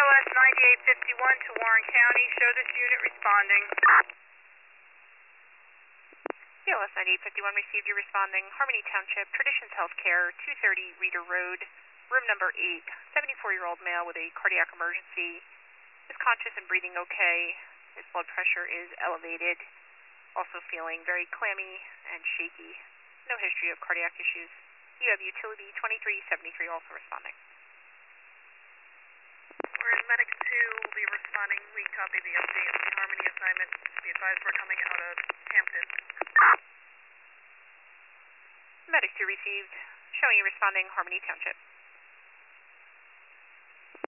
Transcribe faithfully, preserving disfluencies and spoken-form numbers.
O S ninety-eight fifty-one to Warren County. Show this unit responding. C O S ninety-eight fifty-one received you responding. Harmony Township, Traditions Healthcare, two thirty Reeder Road, room number eight. seventy-four-year-old male with a cardiac emergency. Is conscious and breathing okay. His blood pressure is elevated. Also feeling very clammy and shaky. No history of cardiac issues. You have utility twenty-three seventy-three also responding. We're in Medics two. We'll be responding. We copy the update on the Harmony assignment. Be advised we're coming out of Hampton. Medics two received. Showing you responding Harmony Township.